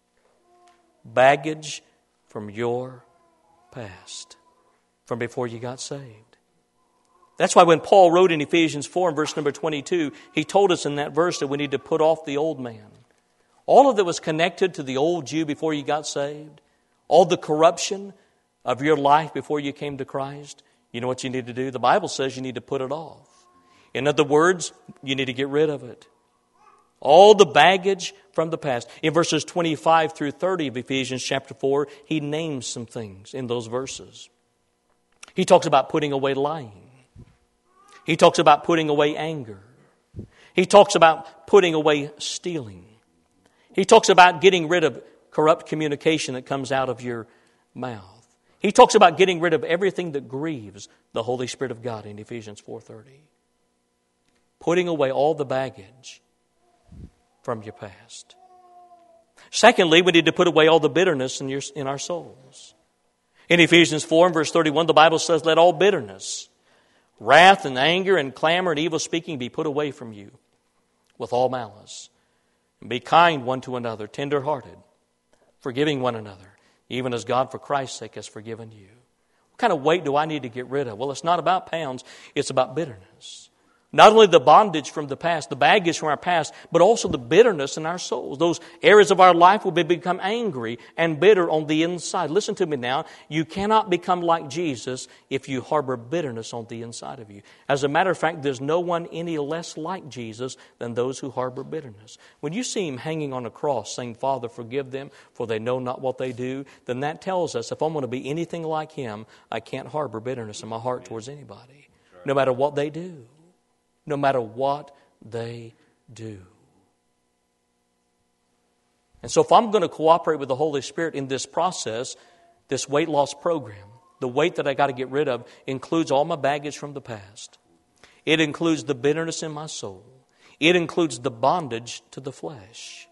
Baggage from your past, from before you got saved. That's why when Paul wrote in Ephesians four and verse number twenty-two, he told us in that verse that we need to put off the old man. All of that was connected to the old you before you got saved, all the corruption of your life before you came to Christ, you know what you need to do? The Bible says you need to put it off. In other words, you need to get rid of it. All the baggage from the past. In verses twenty-five through thirty of Ephesians chapter four, he names some things in those verses. He talks about putting away lying. He talks about putting away anger. He talks about putting away stealing. He talks about getting rid of corrupt communication that comes out of your mouth. He talks about getting rid of everything that grieves the Holy Spirit of God in Ephesians four thirty. Putting away all the baggage from your past. Secondly, we need to put away all the bitterness in, your, in our souls. In Ephesians four and verse thirty-one, the Bible says, let all bitterness, wrath and anger and clamor and evil speaking be put away from you with all malice. And be kind one to another, tender-hearted, forgiving one another, even as God for Christ's sake has forgiven you. What kind of weight do I need to get rid of? Well, it's not about pounds, it's about bitterness. Not only the bondage from the past, the baggage from our past, but also the bitterness in our souls. Those areas of our life will be, become angry and bitter on the inside. Listen to me now. You cannot become like Jesus if you harbor bitterness on the inside of you. As a matter of fact, there's no one any less like Jesus than those who harbor bitterness. When you see him hanging on a cross saying, Father, forgive them, for they know not what they do, then that tells us if I'm going to be anything like him, I can't harbor bitterness in my heart towards anybody, no matter what they do. No matter what they do. And so if I'm going to cooperate with the Holy Spirit in this process, this weight loss program, the weight that I got to get rid of includes all my baggage from the past. It includes the bitterness in my soul. It includes the bondage to the flesh.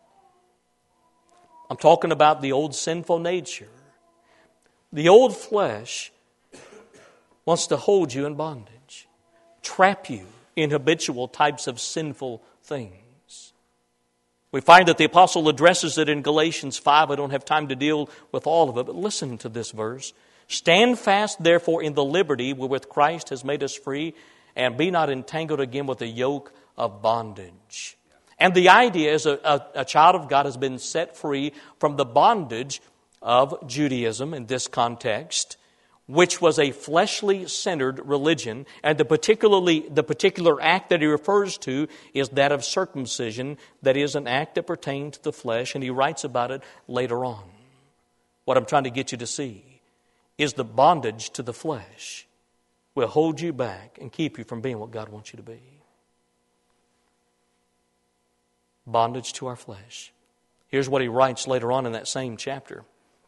I'm talking about the old sinful nature. The old flesh wants to hold you in bondage, trap you in habitual types of sinful things. We find that the apostle addresses it in Galatians five. I don't have time to deal with all of it, but listen to this verse. Stand fast, therefore, in the liberty wherewith Christ has made us free, and be not entangled again with the yoke of bondage. And the idea is a, a, a child of God has been set free from the bondage of Judaism in this context, which was a fleshly-centered religion, and the particularly the particular act that he refers to is that of circumcision, that is an act that pertained to the flesh, and he writes about it later on. What I'm trying to get you to see is the bondage to the flesh will hold you back and keep you from being what God wants you to be. Bondage to our flesh. Here's what he writes later on in that same chapter.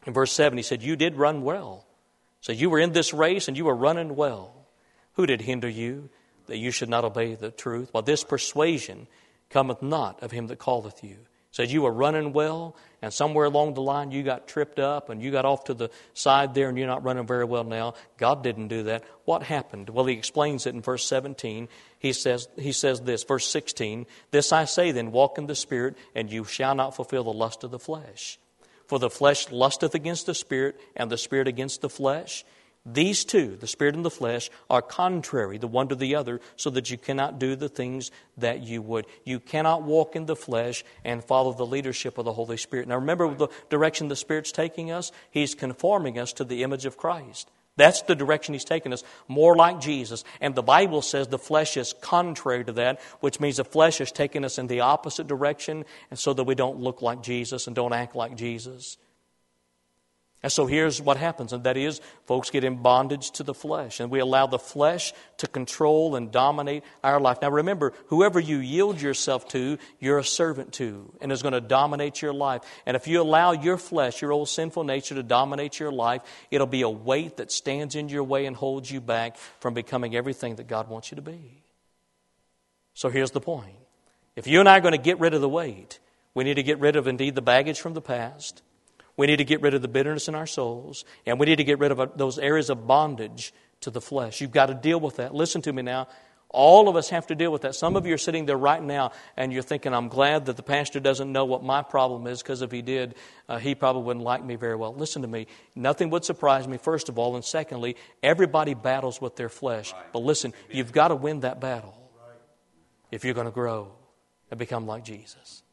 In verse seven, he said, you did run well. So you were in this race and you were running well. Who did hinder you that you should not obey the truth? Well, this persuasion cometh not of him that calleth you. Said you were running well, and somewhere along the line you got tripped up and you got off to the side there and you're not running very well now. God didn't do that. What happened? Well, he explains it in verse seventeen. He says, he says this, verse sixteen, this I say then, walk in the Spirit, and you shall not fulfill the lust of the flesh. For the flesh lusteth against the Spirit, and the Spirit against the flesh. These two, the Spirit and the flesh, are contrary the one to the other, so that you cannot do the things that you would. You cannot walk in the flesh and follow the leadership of the Holy Spirit. Now remember the direction the Spirit's taking us? He's conforming us to the image of Christ. That's the direction He's taking us, more like Jesus. And the Bible says the flesh is contrary to that, which means the flesh is taking us in the opposite direction, and so that we don't look like Jesus and don't act like Jesus. And so here's what happens, and that is, folks get in bondage to the flesh, and we allow the flesh to control and dominate our life. Now remember, whoever you yield yourself to, you're a servant to, and is going to dominate your life. And if you allow your flesh, your old sinful nature, to dominate your life, it'll be a weight that stands in your way and holds you back from becoming everything that God wants you to be. So here's the point. If you and I are going to get rid of the weight, we need to get rid of, indeed, the baggage from the past. We need to get rid of the bitterness in our souls, and we need to get rid of those areas of bondage to the flesh. You've got to deal with that. Listen to me now. All of us have to deal with that. Some of you are sitting there right now, and you're thinking, I'm glad that the pastor doesn't know what my problem is, because if he did, uh, he probably wouldn't like me very well. Listen to me. Nothing would surprise me, first of all, and secondly, everybody battles with their flesh. Right. But listen, Amen. You've got to win that battle right. if you're going to grow and become like Jesus.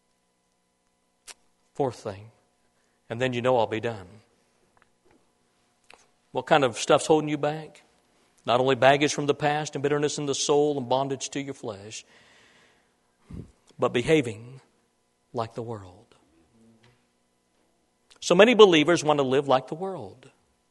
Fourth thing. And then you know I'll be done. What kind of stuff's holding you back? Not only baggage from the past and bitterness in the soul and bondage to your flesh, but behaving like the world. So many believers want to live like the world.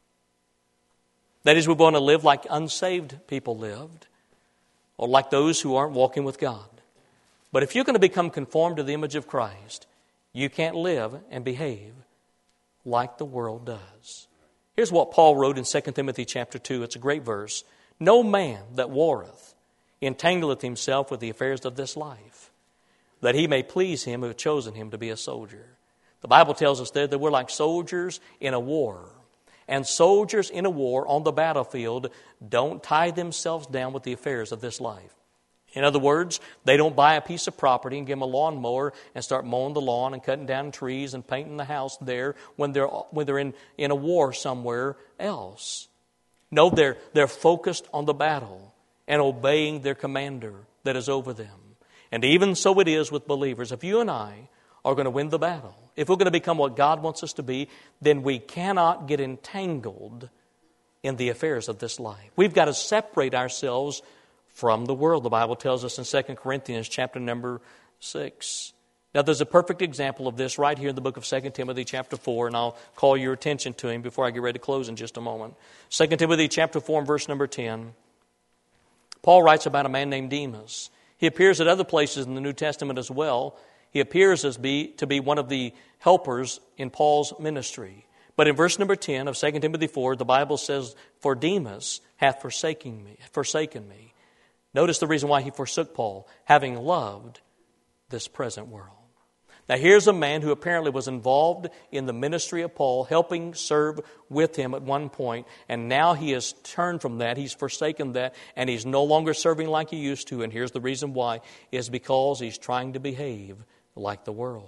That is, we want to live like unsaved people lived, or like those who aren't walking with God. But if you're going to become conformed to the image of Christ, you can't live and behave like the world does. Here's what Paul wrote in Second Timothy chapter two. It's a great verse. No man that warreth entangleth himself with the affairs of this life, that he may please him who hath chosen him to be a soldier. The Bible tells us there that we're like soldiers in a war. And soldiers in a war on the battlefield don't tie themselves down with the affairs of this life. In other words, they don't buy a piece of property and give them a lawnmower and start mowing the lawn and cutting down trees and painting the house there when they're when they're in, in a war somewhere else. No, they're they're focused on the battle and obeying their commander that is over them. And even so it is with believers. If you and I are going to win the battle, if we're going to become what God wants us to be, then we cannot get entangled in the affairs of this life. We've got to separate ourselves from the world. The Bible tells us in Second Corinthians chapter number six. Now there's a perfect example of this right here in the book of Second Timothy chapter four, and I'll call your attention to him before I get ready to close in just a moment. Second Timothy chapter four and verse number ten. Paul writes about a man named Demas. He appears at other places in the New Testament as well. He appears as be, to be one of the helpers in Paul's ministry. But in verse number ten of Second Timothy four, the Bible says, for Demas hath forsaken me, forsaken me. Notice the reason why he forsook Paul, having loved this present world. Now here's a man who apparently was involved in the ministry of Paul, helping serve with him at one point, and now he has turned from that, he's forsaken that, and he's no longer serving like he used to, and here's the reason why, is because he's trying to behave like the world.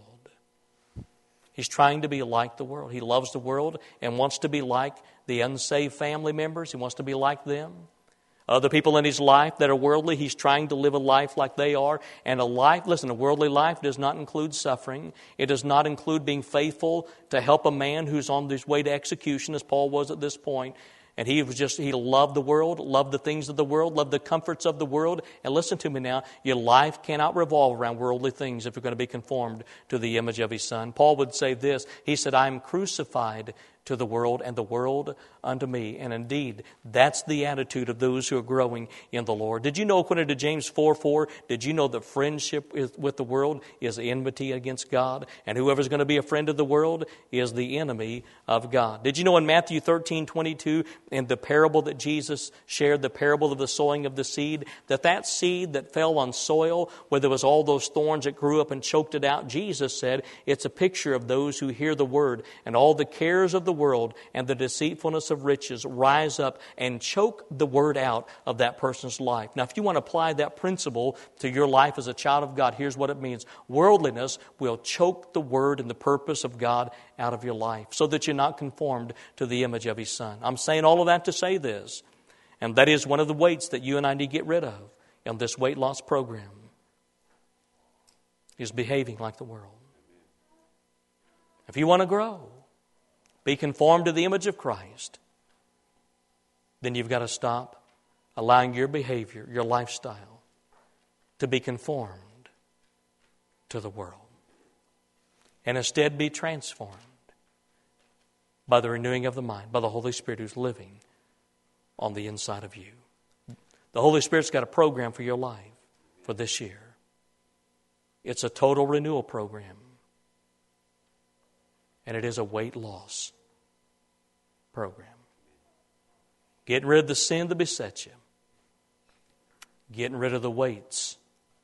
He's trying to be like the world. He loves the world and wants to be like the unsaved family members. He wants to be like them. Other people in his life that are worldly, he's trying to live a life like they are. And a life, listen, a worldly life does not include suffering. It does not include being faithful to help a man who's on his way to execution, as Paul was at this point. And he was just, he loved the world, loved the things of the world, loved the comforts of the world. And listen to me now, your life cannot revolve around worldly things if you're going to be conformed to the image of his Son. Paul would say this, he said, I am crucified to the world, and the world unto me. And indeed, that's the attitude of those who are growing in the Lord. Did you know, according to James four four, did you know that friendship with the world is enmity against God? And whoever's going to be a friend of the world is the enemy of God. Did you know in Matthew thirteen twenty-two, in the parable that Jesus shared, the parable of the sowing of the seed, that that seed that fell on soil, where there was all those thorns that grew up and choked it out, Jesus said it's a picture of those who hear the word, and all the cares of the world and the deceitfulness of riches rise up and choke the word out of that person's life. Now, if you want to apply that principle to your life as a child of God, here's what it means. Worldliness will choke the word and the purpose of God out of your life so that you're not conformed to the image of His Son. I'm saying all of that to say this, and that is one of the weights that you and I need to get rid of in this weight loss program, is behaving like the world. If you want to grow, be conformed to the image of Christ, then you've got to stop allowing your behavior, your lifestyle, to be conformed to the world, and instead be transformed by the renewing of the mind, by the Holy Spirit who's living on the inside of you. The Holy Spirit's got a program for your life for this year. It's a total renewal program, and it is a weight loss program. Getting rid of the sin that besets you. Getting rid of the weights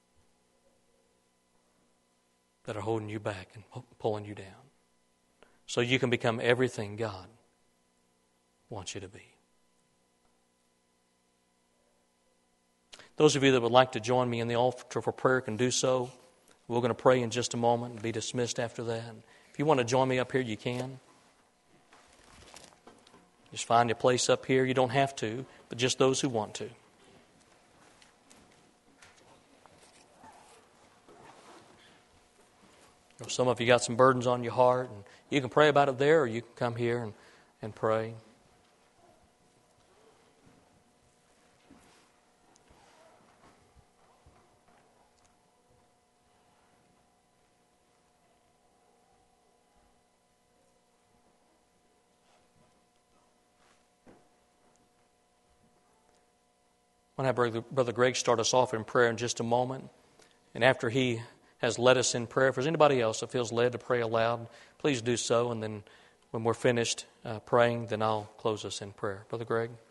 that are holding you back and pulling you down, so you can become everything God wants you to be. Those of you that would like to join me in the altar for prayer can do so. We're going to pray in just a moment and be dismissed after that. If you want to join me up here, you can. Just find a place up here. You don't have to, but just those who want to. Some of you got some burdens on your heart, and you can pray about it there, or you can come here and, and pray. I'm going to have Brother Greg start us off in prayer in just a moment. And after he has led us in prayer, if there's anybody else that feels led to pray aloud, please do so. And then when we're finished uh, praying, then I'll close us in prayer. Brother Greg.